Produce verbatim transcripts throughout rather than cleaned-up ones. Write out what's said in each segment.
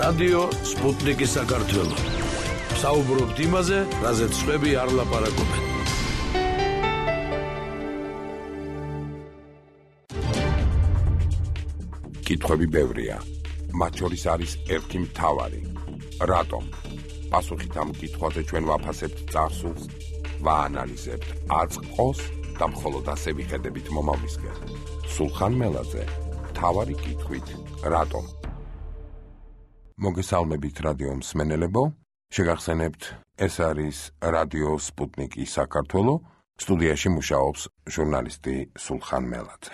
რადიო სპუტნიკი საქართველო. საუბრობთ იმაზე, რაზეც სხვები არ ლაპარაკობენ. კითხვები ბევრია. მათ შორის არის ერთი მთავარი. რატომ? პასუხით ამ კითხვაზე ჩვენ ვაფასებთ წარსულს, ვაანალიზებთ აწყოს და მხოლოდ ასე ვიხედებით მომავლისკენ. სულხან მელაძე, მთავარი კითხვით, რატომ? მოგესალმებით რადიო მსმენელებო, შეგახსენებთ, ეს არის რადიო სპუტნიკი საქართველო, სტუდიაში მუშაობს ჟურნალისტი სულხან მელაძე.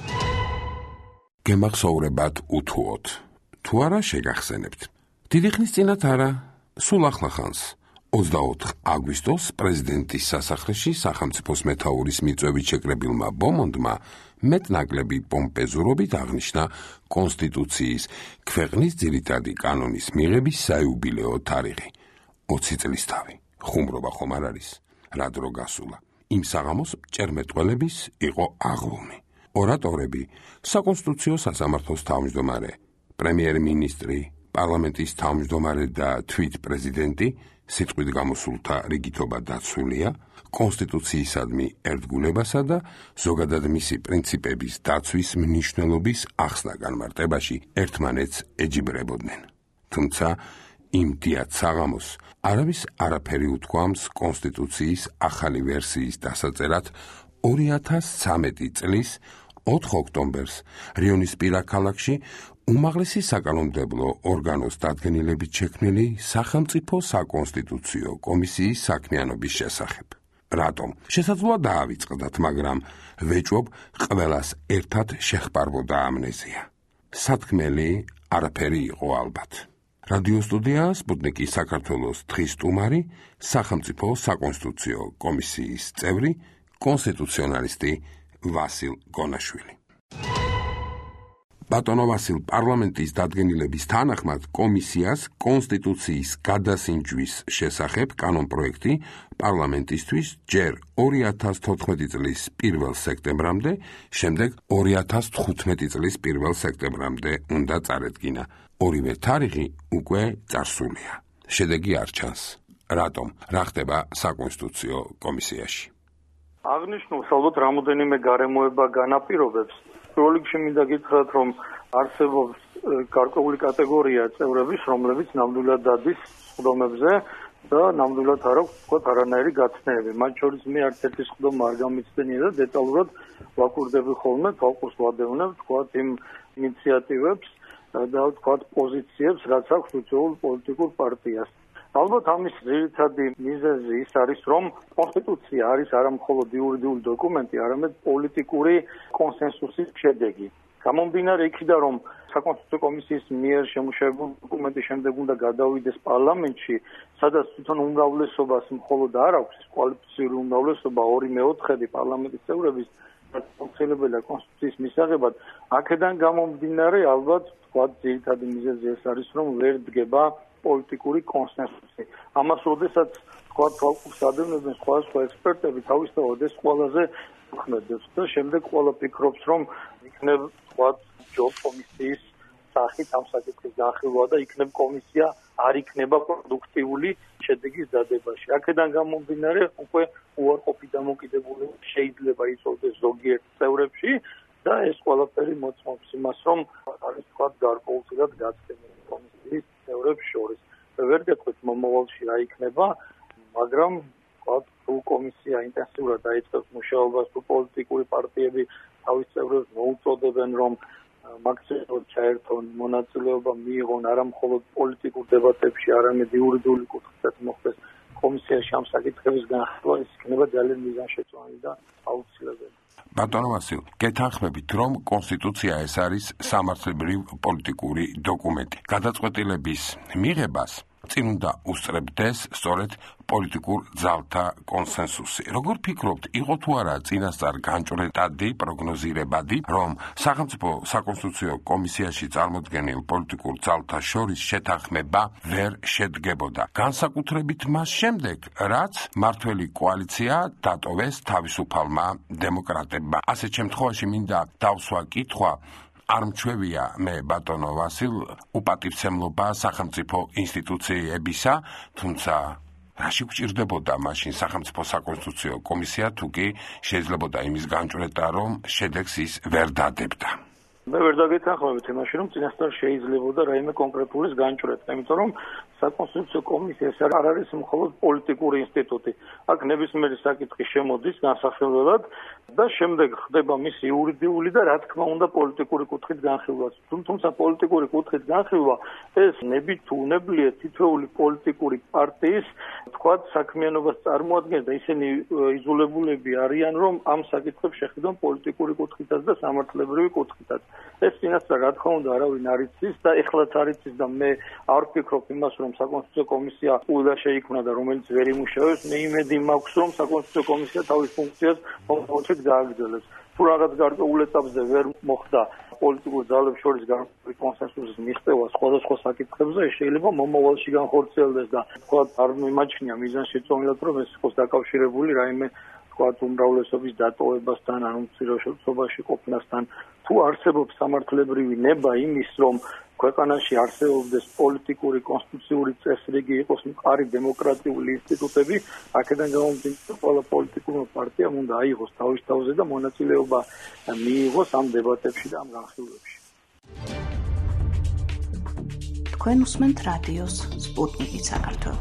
გემახსოვრებათ უთუოდ, თუ არა შეგახსენებთ. დიდი ხნის წინათ არა, სულ ახლა ხანს, ოცდაოთხ აგვისტოს პრეზიდენტის სასახლეში სახელმწიფოს მეთაურის მიწვევით შეკრებილმა ბომონდმა მეტნაკლები პომპეზურობით აღნიშნა კონსტიტუციის ქვეყნის ძირითადი კანონის მიღების საიუბილეო თარიღი. ოცი წლის თავი. ხუმრობა ხომ არ არის? რა დრო გასულა? იმ საღამოს ჭერმეტყველების იყო აღლუმი. ორატორები, საკონსტიტუციო სასამართლოს თავმჯდომარე, პრემიერ-მინისტრი, პარლამენტის თავმჯდომარე და თვით პრეზიდენტი, სიტყვით გამოსულთა რიგითობა დაცულია, კონსტიტუციისადმი ერთგულებასა და ზოგადად მისი პრინციპების დაცვის მნიშვნელობის ახსნა განმარტებაში ერთმანეთს ეჯიბრებოდნენ. თუმცა იმ დიად საღამოს არავის არაფერი უთქვამს კონსტიტუციის ახალი ვერსიის დასაწერად ორი ათას ცამეტი წლის ოთხ ოქტომბერს რიონისპირა ქალაქში უმაღლესი საკანონმდებლო ორგანოს დადგენილებით შექმნილი სახელმწიფო საკონსტიტუციო კომისიის საქმიანობის შესახებ. რატომ? შესაძლოა დაავიწყდათ, მაგრამ ვეჭვობ ყველას ერთად შეხპარბოდა ამნეზია. სათქმელი არაფერი იყო ალბათ. რადიო სტუდია სპუტნიკი საქართველოს თხის სტუმარი, სახელმწიფო საკონსტიტუციო კომისიის წევრი, კონსტიტუციონალისტი ვასილ გონაშვილი. ბატონო ვასილ, პარლამენტის დადგენილების თანახმად კომისიას კონსტიტუციის გადასინჯვის შესახებ კანონპროექტი პარლამენტისთვის ჯერ ორი ათას თოთხმეტი წლის პირველ სექტემბრამდე, შემდეგ ორი ათას თხუთმეტი წლის პირველ სექტემბრამდე უნდა წარედგინა. ორივე თარიღი უკვე წარსულია. შედეგი არ ჩანს. რატომ? რა ხდება საკონსტიტუციო კომისიაში? აღნიშნულს ალბათ რამოდენიმე გარემოება განაპირობებს. პირველ რიგში მინდა გითხრათ, რომ არსებობს გარკვეული კატეგორია წევრების, რომლებიც ნამდვილად დადის სხდომებზე და ნამდვილად არ აქვს თქვათ არანაირი გაცნეები. მათ შორის მე არც ერთი სხდომა არ გამიცდენია და დეტალურად ვაკვირდები ხოლმე, თვალყურს ვადევნებ თქვათ იმ ინიციატივებს და თქვათ პოზიციებს, რაც აქვს უცხოურ პოლიტიკურ პარტიას. ალბათ ამის ძირითადი მიზეზი ის არის, რომ კონსტიტუცია არის არა მხოლოდ იურიდიული დოკუმენტი, არამედ პოლიტიკური კონსენსუსის შედეგი. გამომდინარე იქიდან, რომ საკონსტიტუციო კომისიის მიერ შემუშავებული დოკუმენტი შემდეგ უნდა გადავიდეს პარლამენტში, სადაც თვითონ უმრავლესობას მხოლოდ არ აქვს კვალიფიციური უმრავლესობა ორი მეოთხედი პარლამენტის წევრების აუცილებელია კონსტიტუციის მისაღებად, აქედან გამომდინარე ალბათ თქვათ ძირითადი მიზეზი ეს არის, რომ ვერ დგება პოლიტიკური კონსენსუსი. ამას როდესაც თქვათ თვალყურს ადევნებენ სხვადასხვა ექსპერტები, თავისთავად ეს ყველაზე უხმედებს და შემდეგ ყველა ფიქრობს, რომ იქნებ თქვათ ჯო კომისიის სახით ამ საკითხის განხილვა და იქნებ კომისია არ იქნება პროდუქტიული შედეგის დადებაში. აქედან გამომდინარე უკვე უარყოფი დამოკიდებული შეიძლება იწოვდეს ზოგიერთ წევრებში და ეს ყველაფერი მოწმობს იმას, რომ არის თქვათ გარკვეულწილად გაცდენილი კომისიის წევრებს შორის. ვერ გეტყვით მომავალში რა იქნება, მაგრამ თქვათ თუ კომისია ინტენსიურად დაიწყებს მუშაობას, თუ პოლიტიკური პარტიები თავის წევრებს მოუწოდებენ, რომ მაქსიმალურად ჩაერთონ, მონაწილეობა მიიღონ არა მხოლოდ პოლიტიკურ დებატებში, არამედ იურიდიული კუთხითაც მოხდეს კომისიაში ამ საკითხების განხილვა, ის იქნება ძალიან მიზანშეწონილი და აუცილებელი. ბატონო ვასილ, გეთანხმებით, რომ კონსტიტუცია ეს არის სამართლებრივ პოლიტიკური დოკუმენტი. გადაწყვეტილების მიღებას წინ უნდა უსწრებდეს სწორედ პოლიტიკურ ძალთა კონსენსუსი. როგორ ფიქრობთ, იყო თუ არა წინასწარ განჭვრეტადი პროგნოზირებადი, რომ სახელმწიფო საკონსტიტუციო კომისიაში წარმოდგენილ პოლიტიკურ ძალთა შორის შეთანხმება ვერ შედგებოდა, განსაკუთრებით მას შემდეგ, რაც მმართველი კოალიცია დატოვეს თავისუფალმა დემოკრატებმა. ასეთ შემთხვევაში მინდა დავსვა კითხვა, არ მჩვევია მე ბატონო ვასილ უპატივცემლობა სახელმწიფო ინსტიტუციებისა, თუმცა რაში გვჭირდებოდა მაშინ სახელმწიფო საკონსტიტუციო კომისია თუ კი შეიძლებოდა იმის განჭვრეტა, რომ შედეგს ის ვერ დადებდა. მე ვერ დაგეთანხმებით იმაში, რომ წინასწარ შეიძლებოდა რაიმე კონკრეტულის განჭვრეტა, იმიტომ რომ საკონსტიტუციო კომისია არ არის მხოლოდ პოლიტიკური ინსტიტუტი. აქ ნებისმიერი საკითხი შემოდის განსახილველად და შემდეგ ხდება მისი იურიდიული და რა თქმა უნდა პოლიტიკური კუთხით განხილვაც. თუმცა პოლიტიკური კუთხით განხილვა ეს ნებით უნებლიე თითოეული პოლიტიკური პარტიის თქვათ საქმიანობას წარმოადგენს და ისინი იზოლებულები არიან, რომ ამ საკითხებს შეხედონ პოლიტიკური კუთხითაც და სამართლებრივი კუთხითაც. ეს წინასწარ რა თქმა უნდა არავინ არ იცის და ეხლაც არ იცის და მე არ ვფიქრობ იმას, რომ საკონსტიტუციო კომისია უდა შეიქმნა და რომელიც ვერ იმუშავებს, მე იმედი მაქვს, რომ საკონსტიტუციო კომისია თავის ფუნქციას მომავალში გააგრძელებს. თუ რაღაც გარკვეულ ეტაპზე ვერ მოხდა პოლიტიკურ ძალებს შორის გარკვეული კონსენსუსის მიღწევა სხვადასხვა საკითხებზე, შეიძლება მომავალში განხორციელდეს და თქვა არ მიმაჩნია მიზანშეწონილად, რომ ეს იყოს დაკავშირებული რაიმე თქვათ უმრავლესობის დატოვებასთან, ან უმცირესობაში ყოფნასთან. თუ არსებობს სამართლებრივი ნება იმის, რომ ქვეყანაში არსებობდეს პოლიტიკური კონსტიტუციური წესრიგი, იყოს მყარი დემოკრატიული ინსტიტუტები, აქედან გამომდინარე ყველა პოლიტიკურმა პარტიამ უნდა აიღოს თავის თავზე და მონაწილეობა მიიღოს ამ დებატებში და ამ განხილვებში. თქვენ უსმენთ რადიოს სპუტნიკი საქართველო.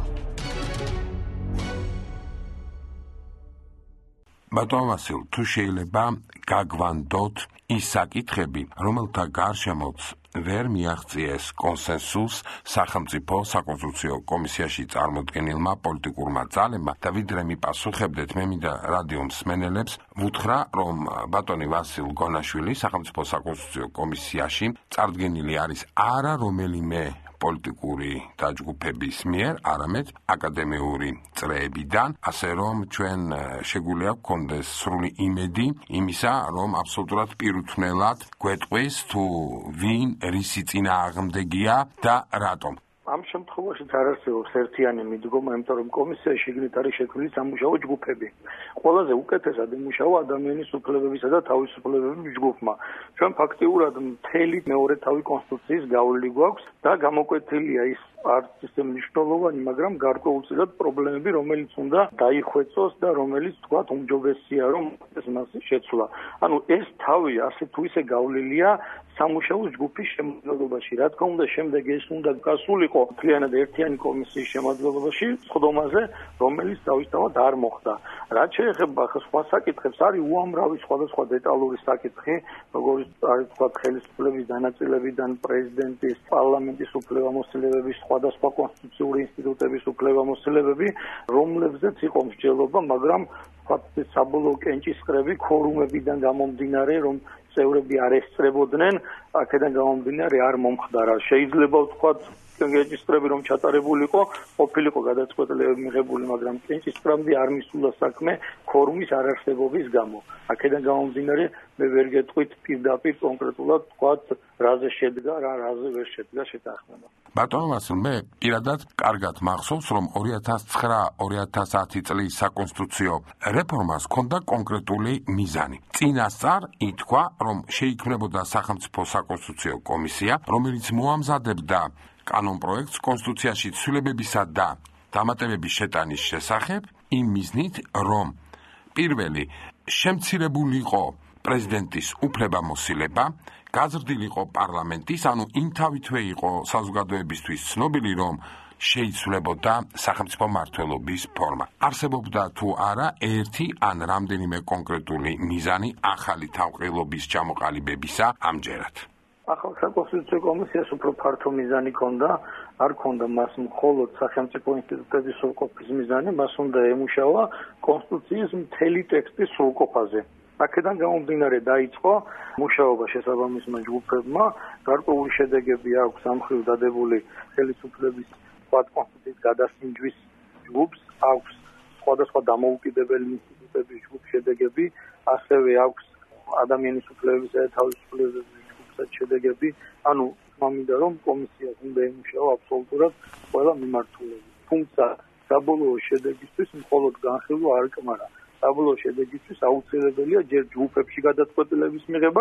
ბატონ ვასილ, თუ შეიძლება გაგვანდოთ ის საკითხები, რომელთა გარშემოც ვერ მიაღწიეს კონსენსუსს სახელმწიფო საკონსტიტუციო კომისიაში წარმოდგენილმა პოლიტიკურმა ძალებმა და ვიდრე მიპასუხებდეთ, მე მინდა რადიო მსმენელებს ვუთხრა, რომ ბატონი ვასილ გონაშვილი სახელმწიფო საკონსტიტუციო კომისიაში წარდგენილი არის არა რომელიმე პოლიტიკური დაჯგუფების მიერ, არამედ აკადემიური წრეებიდან, ასე რომ ჩვენ შეგვიძლია გქონდეს სრული იმედი იმისა, რომ აბსოლუტურად პირუთვნელად გვეტყვის თუ ვინ რისი წინააღმდეგია და რატომ. ამ შემთხვევაში არ არსებობს ერთიანი მიდგომა, იმიტომ რომ კომისიაში შეგნით არის შექმნილი სამუშაო ჯგუფები. ყველაზე უკეთესად იმუშავა ადამიანის უფლებებისა და თავისუფლებების ჯგუფმა. ჩვენ ფაქტიურად მთელი მეორე თავი კონსტიტუციის გავლილი გვაქვს და გამოკვეთილია ის არც ისე მნიშვნელოვანი, მაგრამ გარკვეულწილად პრობლემები, რომელიც უნდა დაიხვეწოს და რომელიც თქვათ უმჯობესია, რომ ეს მასის შეცვლა. ანუ ეს თავი ასე თუ ისე გავლილია სამუშაო ჯგუფის შემადგენლობაში. რა თქმა უნდა, შემდეგ ეს უნდა გასულიყო მთლიანად ერთიანი კომისიის შემადგენლობაში სხდომაზე, რომელიც თავისთავად არ მოხდა. რაც შეეხება სხვა საკითხებს, არის უამრავი სხვადასხვა დეტალური საკითხი, როგორც არის თქვათ ხელისუფლების დანაწილებიდან პრეზიდენტის, პარლამენტის უფლებამოსილებების, სხვადასხვა კონსტიტუციური ინსტიტუტების უფლებამოსილებები, რომლებზეც იყო მსჯელობა, მაგრამ ფაქტი საბოლოო კენჭისყრები ქორუმებიდან გამომდინარე, რომ წევრები არ ესწრებოდნენ, აქედან გამომდინარე არ მომხდარა. შეიძლება ვთქვათ, კენჭისყრები რომ ჩატარებულიყო, ყოფილიყო გადაწყვეტილებები მიღებული, მაგრამ კენჭისყრამდე არ მისულა საქმე ქორუმის არარსებობის გამო. აქედან გამომდინარე, მე ვერ გეტყვით პირდაპირ კონკრეტულად ვთქვათ, რაზე შედგა, რა რაზე ვერ შედგა შეთანხმება. ბატონ ვასილ, მე პირადად კარგად მახსოვს, რომ ორი ათას ცხრა ორი ათას ათი წლის საკონსტიტუციო რეფორმას ჰქონდა კონკრეტული მიზანი. წინასწარ ითქვა, რომ შეიქმნებოდა სახელმწიფო საკონსტიტუციო კომისია, რომელიც მოამზადებდა კანონ პროექტს კონსტიტუციაში ცვლილებებისა და დამატებების შეტანის შესახებ, იმ მიზნით, რომ პირველი შემცირებულიყო პრეზიდენტის უფლებამოსილება, გაზრდილიყო პარლამენტის, ანუ იმთავითვე იყო საზოგადოებისთვის ცნობილი, რომ შეიცვლებოდა სახელმწიფო მმართველობის ფორმა. არსებობდა თუ არა ერთი ან რამდენიმე კონკრეტული მიზანი ახალი თავყრილობის ჩამოყალიბებისა ამჯერად. ახალ საკონსტიტუციო კომისიას უფრო ფართო მიზანი ჰქონდა, არ ჰქონდა მას მხოლოდ სახელმწიფო ინსტიტუტების სრულყოფის მიზანი, მას უნდა ემუშავა კონსტიტუციის მთელი ტექსტის სრულყოფაზე. აქედან გამომდინარე დაიწყო მუშაობა შესაბამისმა ჯგუფებმა, გარკვეული შედეგები აქვს ამ მხრივ დადებული ხელისუფლების კონსტიტუციის გადასინჯვის ჯგუფს, აქვს სხვადასხვა დამოუკიდებელი ინსტიტუტების ჯგუფს შედეგები, ასევე აქვს ადამიანის უფლებებისა და თავისუფლებების ჯგუფსაც შედეგები, ანუ მინდა რომ კომისიას უნდა ემუშავა აბსოლუტურად ყველა მიმართულებით. თუმცა საბოლოო შედეგისთვის მხოლოდ განხილვა არ კმარა. საბოლოო შედეგისთვის აუცილებელია ჯერ ჯგუფებში გადაწყვეტილების მიღება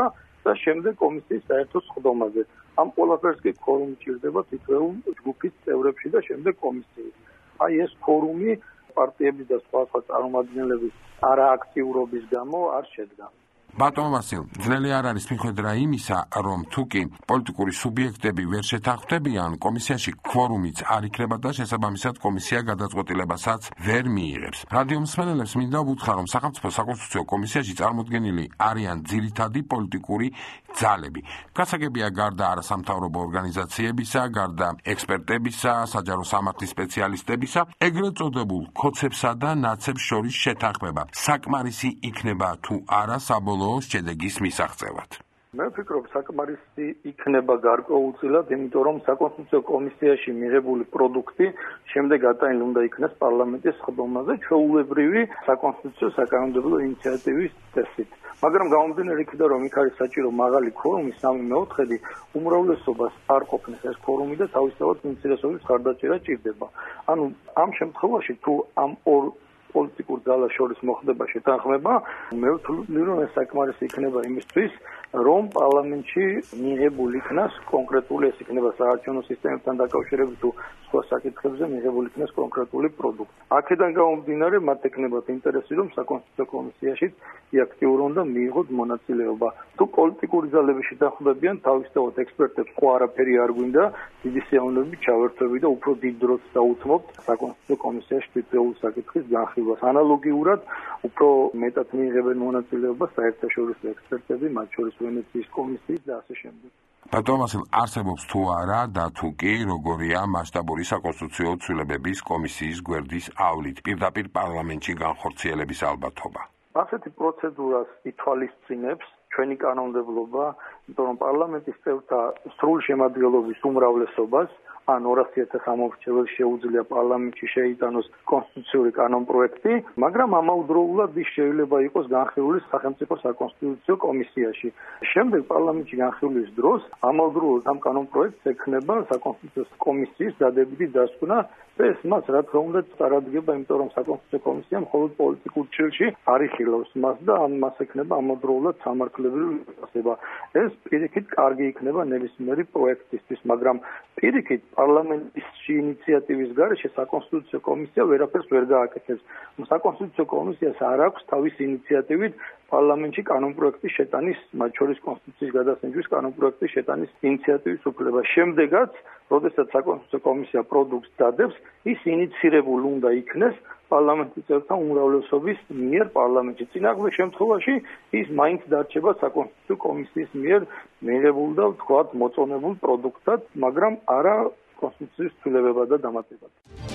და შემდეგ კომისიის საერთო სხდომაზე. ამ ყველაფერს კი ქორუმი ჭირდება თითოეულ ჯგუფის წევრებში და შემდეგ კომისიის. აი ეს ქორუმი პარტიების და სხვა სხვა წარმომადგენლების არააქტიურობის გამო არ შედგა. ბატონ ვასილ, ძნელი არ არის მიხედვით იმისა, რომ თუკი პოლიტიკური სუბიექტები ვერ შეთანხმდებიან, კომისიაში ქვორუმიც არ იქნება და შესაბამისად კომისია გადაწყვეტილებასაც ვერ მიიღებს. რადიო მსმენელებს მინდა უთხრა, რომ სახელმწიფო საკონსტიტუციო კომისიაში წარმოდგენილი არიან ძირითადი პოლიტიკური ძალები. გასაგებია გარდა არასამთავრობო ორგანიზაციებისა, გარდა ექსპერტებისა, საჯარო სამართლის სპეციალისტებისა, ეგრეთ წოდებულ ქოცებსა და ნაცებს შორის შეთანხმება საკმარისი იქნება თუ არა საბოლოო შედეგის მისაღწევად. მე ვფიქრობ, საკმარისი იქნება გარკვეულწილად, იმიტომ რომ საკონსტიტუციო კომისიაში მიღებული პროდუქტი შემდეგ ატანილი უნდა იქნას პარლამენტის სხდომაზე ჩვეულებრივი საკონსტიტუციო საკანონმდებლო ინიციატივის წესით. მაგრამ გამომდინარე იქიდან, რომ იქ არის საჭირო მაღალი ქორუმი, სამი მეოთხედი, უმრავლესობას არ ყოფნის ეს ქორუმი და თავისთავად უმცირესობის მხარდაჭერა ჭირდება. ანუ ამ შემთხვევაში თუ ამ ორ პოლიტიკურ ძალას შორის მოხდება შეთანხმება, მე ვთვლი, რომ ეს საკმარისი იქნება იმისთვის, რომ პარლამენტში მიღებული იქნას კონკრეტული, ეს იქნება საარჩევნო სისტემებთან დაკავშირებით თუ სხვა საკითხებზე მიღებული იქნას კონკრეტული პროდუქტი. აქედან გამომდინარე, მათ ექნებათ ინტერესი, რომ საკონსტიტუციო კომისიაში აქტიურად უნდა მიიღოთ მონაწილეობა. თუ პოლიტიკური ძალები შეთანხმდებიან, თავისთავად ექსპერტებს ხო არაფერი არ გვინდა, დიდი სიამოვნებით ჩავერთვები და უფრო დიდ დროს დაუთმობთ საკონსტიტუციო კომისიაში თითოეულ საკითხის განხილვას. ანალოგიურად, უფრო მეტად მიიღებენ მონაწილეობას საერთაშორისო ექსპერტები, მათ შორის ვენეციის კომისიის და ასე შემდეგ. ბატონ ვასილ, არსებობს თუ არა და თუ კი როგორია მასშტაბური საკონსტიტუციო ცვლილებების კომისიის გვერდის ავლით პირდაპირ პარლამენტში განხორციელების ალბათობა? ასეთი პროცედურას ითვალისწინებს ჩვენი კანონმდებლობა, იმიტომ რომ პარლამენტის წევრთა სრულ შემადგენლობის უმრავლესობას ან ორასი ათას ამორჩეველს შეუძლია პარლამენტში შეიტანოს კონსტიტუციური კანონპროექტი, მაგრამ ამავდროულად ის შეიძლება იყოს განხილული სახელმწიფო საკონსტიტუციო კომისიაში. შემდეგ პარლამენტში განხილვის დროს ამავდროულად ამ კანონპროექტს ექნება საკონსტიტუციო კომისიის დადებითი დასკვნა და ეს მას რა თქმა უნდა წარადგება, იმიტომ რომ საკონსტიტუციო კომისია მხოლოდ პოლიტიკურ ჭრილში არ იხილავს მას და მას ექნება ამავდროულად სამართლებრივი უფლება. ეს პირიქით კარგი იქნება ნებისმიერი პროექტისთვის, მაგრამ პირიქით პარლამენტის ინიციატივის გარეშე საკონსტიტუციო კომისია ვერაფერს ვერ გააკეთებს. საკონსტიტუციო კომისიას არ აქვს თავის ინიციატივით პარლამენტში კანონპროექტის შეტანის, მათ შორის კონსტიტუციის გადასინჯვის კანონპროექტის შეტანის ინიციატივის უფლება. შემდეგაც, როდესაც საკონსტიტუციო კომისია პროდუქტს დადებს, ის ინიცირებულ უნდა იქნეს პარლამენტის წევრთა უმრავლესობის მიერ პარლამენტში. წინააღმდეგ შემთხვევაში ის მაინც დარჩება საკონსტიტუციო კომისიის მიერ მიღებულ და ვთქვათ მოწონებულ პროდუქტად, მაგრამ არა კონსტიტუციის ცვლილებებად და დამატებად.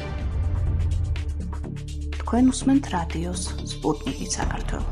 თქვენ უსმენთ რადიოს სპუტნიკი საქართველო.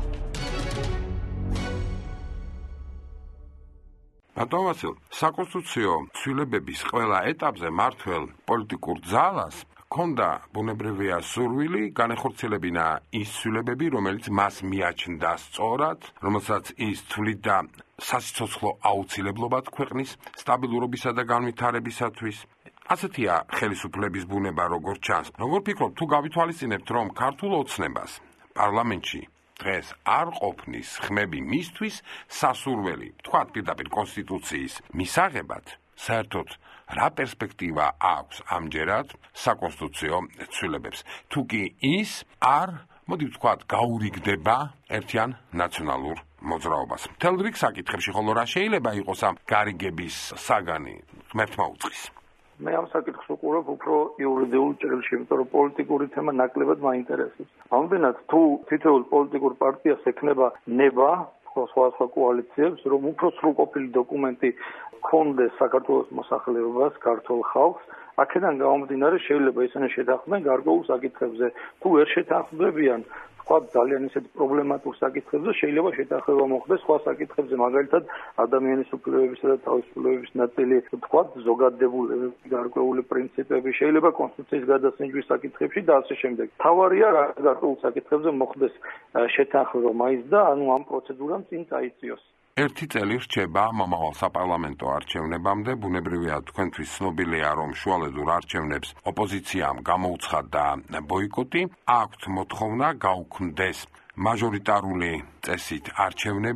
ბატონ ვასილ, საკონსტიტუციო ცვლილებების ყველა ეტაპზე მართველ პოლიტიკურ ძალას ქონდა ბუნებრივია სურვილი განეხორციელებინა ის ცვლილებები, რომელიც მას მიაჩნდა სწორად, რომელსაც ის თვლიდა სასიცოცხლო აუცილებლობად ქვეყნის სტაბილურობისა და განვითარებისათვის. ასეთია ხელისუფლების ბუნება, როგორც ჩანს. როგორ ფიქრობთ, თუ გავითვალისწინებთ, რომ ქართულ ოცნებას პარლამენტში დღეს არ ყოფნის ხმები მისთვის სასურველი, თქვათ პირდაპირ კონსტიტუციის მისაღებად, საერთოდ რა პერსპექტივა აქვს ამჯერად საკონსტიტუციო ცვლილებებს? თუ კი ის არ, მოდი ვთქვათ, გაურიგდება ერთიან ნაციონალურ მოძრაობას. მთელ რიგ საკითხებში, ხოლო რა შეიძლება იყოს ამ გარიგების საგანი ღმერთმა უწყის? მე ამ საკითხს უყურებ უფრო იურიდიულ ჭრილში, იმიტომ რომ პოლიტიკური თემა ნაკლებად მაინტერესებს. ამდენად, თუ თითოეულ პოლიტიკურ პარტიას ექნება ნება სხვა სხვა კოალიციებს, რომ უფრო სრულყოფილი დოკუმენტი ქონდეს საქართველოს მოსახლეობას, ქართულ ხალხს, აქედან გამომდინარე შეიძლება ისინი შეთანხმდნენ გარკვეულ საკითხებზე. თუ ვერ შეთანხმდებიან, თქვა ძალიან ისეთი პრობლემატურ საკითხებზე, შეიძლება შეთანხმება მოხდეს სხვა საკითხებზე, მაგალითად ადამიანის უფლებებისა და თავისუფლებების ნაწილი, თქვა ზოგადებულების გარკვეული პრინციპები, შეიძლება კონსტიტუციის გადასინჯვის საკითხებში და ასე შემდეგ. თავარია რა გარკვეულ საკითხებზე მოხდეს შეთანხმება მაინც და ანუ ამ პროცედურამ წინ წაიწიოს. ერთი წელი რჩება მომავალ საპარლამენტო არჩევნებამდე. ბუნებრივია თქვენთვის ცნობილია, რომ შუალედურ არჩევნებს ოპოზიციამ გამოუცხადა ბოიკოტი. აქვთ მოთხოვნა გაუქმდეს მაჟორიტარული წესით არჩევნები.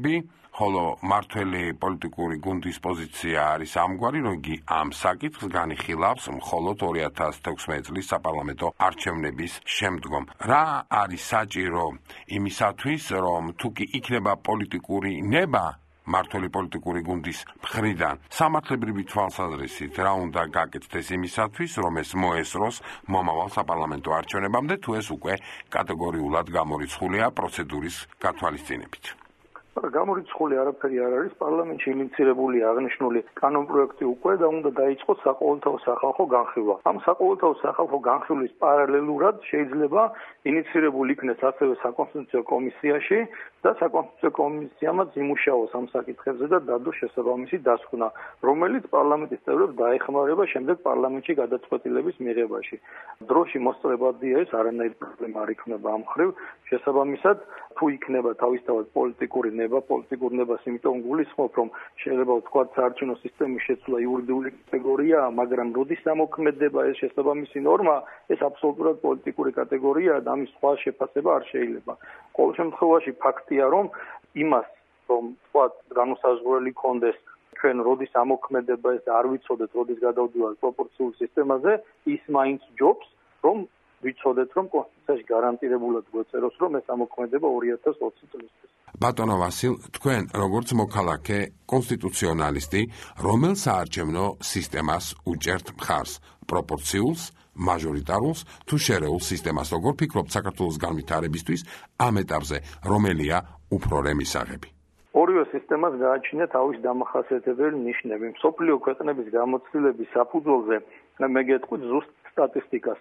ხოლო მართველი პოლიტიკური გუნდის პოზიცია არის ამგვარი, რომ იგი ამ საკითხს განიხილავს მხოლოდ ორი ათას თექვსმეტი წლის საპარლამენტო არჩევნების შემდგომ. რა არის საჭირო იმისათვის, რომ თუ კი იქნება პოლიტიკური ნება მართველი პოლიტიკური გუნდის მხრიდან სამართლებრივი თვალსაზრისით რა უნდა გაკეთდეს იმისათვის, რომ ეს მოესროს მომავალ საპარლამენტო არჩევნებამდე, თუ ეს უკვე კატეგორიულად გამორიცხულია პროცედურის გათვალისწინებით. გამორიცხული არაფერი არ არის, პარლამენტში ინიცირებული აღნიშნული კანონპროექტი უკვე და უნდა დაიწყოს საყოველთაო სახალხო განხილვა. ამ საყოველთაო სახალხო განხილვის პარალელურად შეიძლება ინიცირებული იქნეს ასევე საკონსტიტუციო კომისიაში და საკონსტიტუციო კომისიამაც იმუშაოს ამ საკითხებზე და დადოს შესაბამისი დასკვნა, რომელიც პარლამენტის წევრებს დაეხმარება შემდეგ პარლამენტში გადაწყვეტილების მიღებაში. დროში მოსწრებადია ეს, არანაირი პრობლემა არ იქნება ამ მხრივ. შესაბამისად, თუ იქნება თავისთავად პოლიტიკური ნება, პოლიტიკურ ნებას, იმიტომ გულისხმობ, რომ შეიძლება ვთქვათ საარჩევნო სისტემის შეცვლა იურიდიული კატეგორიაა, მაგრამ როდის ამოქმედება ეს შესაბამისი ნორმა, ეს აბსოლუტურად პოლიტიკური კატეგორიაა და ამის სხვა შეფასება არ შეიძლება. ყოველ შემთხვევაში ფაქტია, რომ იმას, რომ ვთქვათ განუსაზღვრელი კონდეს ჩვენ როდის ამოქმედება ეს და არ ვიცოდეთ, როდის გადავდივართ პროპორციულ სისტემაზე, ის მაინც ჯობს, რომ ვიცოდეთ, რომ კონსტიტუციაში გარანტირებულად გვეწეროს, რომ ეს ამოქმედება ორი ათას ოცი წლისთვის. ბატონო ვასილ, თქვენ როგორც მოქალაქე, კონსტიტუციონალისტი, რომელ საარჩევნო სისტემას უჭერთ მხარს? პროპორციულს, მაჟორიტარულს თუ შერეულ სისტემას? როგორ ფიქრობთ საქართველოს განვითარებისთვის ამ ეტაპზე, რომელია უფრო რემისაღები? ორივე სისტემას გააჩნია თავის დამახასიათებელი ნიშნები. მსოფლიო ქვეყნების გამოცდილების საფუძველზე მე გეტყვით ზუსტ სტატისტიკას.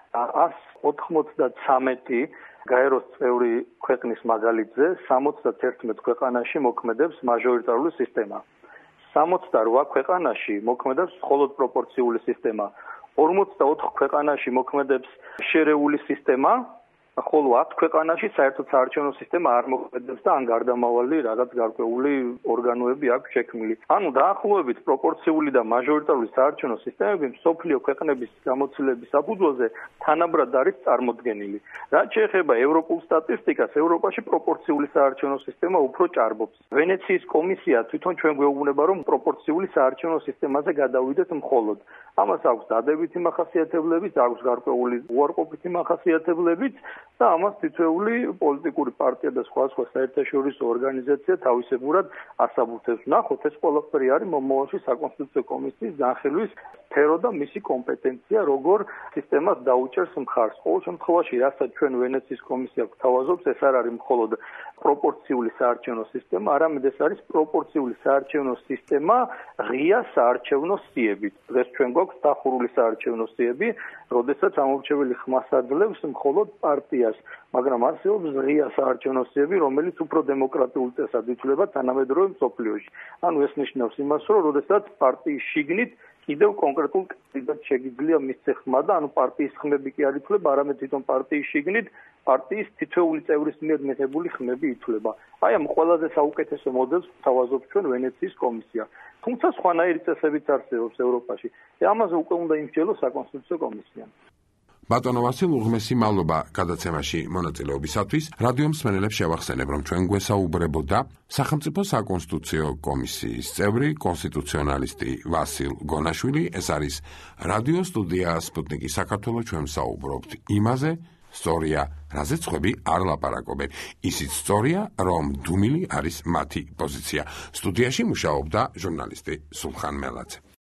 ას ოთხმოცდათრამეტი გაეროს წევრი ქვეყნის მაგალითზე სამოცდათერთმეტ ქვეყანაში მოქმედებს მაჟორიტარული სისტემა. სამოცდარვა ქვეყანაში მოქმედებს მხოლოდ პროპორციული სისტემა. ორმოცდაოთხ ქვეყანაში მოქმედებს შერეული სისტემა, ხოლო ათ ქვეყანაში საერთოდ საარჩევნო სისტემა არ მოქმედებს და ან გარდამავალი რაღაც გარკვეული ორგანოები აქვს შექმნილი. ანუ დაახლოებით პროპორციული და მაჟორიტარული საარჩევნო სისტემები მსოფლიო ქვეყნების გამოცდილების საფუძველზე თანაბრად არის წარმოდგენილი. რაც შეეხება ევროპულ სტატისტიკას, ევროპაში პროპორციული საარჩევნო სისტემა უფრო ჭარბობს. ვენეციის კომისია თვითონ ჩვენ გვეუბნება, რომ პროპორციული საარჩევნო სისტემაზე გადავიდეთ მხოლოდ. ამას აქვს დადებითი მახასიათებლებიც, აქვს გარკვეული უარყოფითი მახასიათებლებიც და ამას თითოეული პოლიტიკური პარტია და სხვა სხვა საერთაშორისო ორგანიზაცია თავისებურად ასაბუთებს. ნახოთ, ეს ყველაფერი არის მომავალში საკონსტიტუციო კომისიის განხილვის სფერო და მისი კომპეტენცია, როგორ სისტემას დაუჭერს მხარს. ყოველ შემთხვევაში, რასაც ჩვენ ვენეციის კომისია გვთავაზობს, ეს არ არის მხოლოდ პროპორციული საარჩევნო სისტემა, არამედ ეს არის პროპორციული საარჩევნო სისტემა ღია საარჩევნო სიებით. დღეს ჩვენ გვაქვს დახურული საარჩევნო სიები, როდესაც ამორჩეველი ხმას აძლევს მხოლოდ პარტიას, მაგრამ არსებობს ღია საარჩევნო სიები, რომელიც უფრო დემოკრატიულ წესად ითვლება თანამედროვე მსოფლიოში. ანუ ეს ნიშნავს იმას, რომ როდესაც პარტიის შიგნით კიდევ კონკრეტულ კანდიდატს შეგიძლია მისცე ხმა და ანუ პარტიის ხმები კი არ ითვლება, არამედ თვითონ პარტიის შიგნით პარტიის თითოეული წევრის მიერ მიღებული ხმები ითვლება. აი ამ ყველაზე საუკეთესო მოდელს გვთავაზობს ჩვენ ვენეციის კომისია. თუმცა სხვანაირი წესებიც არსებობს ევროპაში და ამაზე უკვე უნდა იმსჯელოს საკონსტიტუციო კომისიამ. ბატონო ვასილ, უღმესი მადლობა გადაცემაში მონაწილეობისათვის. რადიო მსმენელებს შევახსენებ, რომ ჩვენ გვესაუბრებოდა სახელმწიფო საკონსტიტუციო კომისიის წევრი, კონსტიტუციონალისტი ვასილ გონაშვილი. ეს არის რადიო სტუდია სპუტნიკი საქართველო. ჩვენ ვსაუბრობთ იმაზე, სწორია, რაზეც ხვები არ ლაპარაკობენ. ისიც სწორია, რომ დუმილი არის მათი პოზიცია. სტუდიაში მუშაობდა ჟურნალისტი სულხან მელაძე.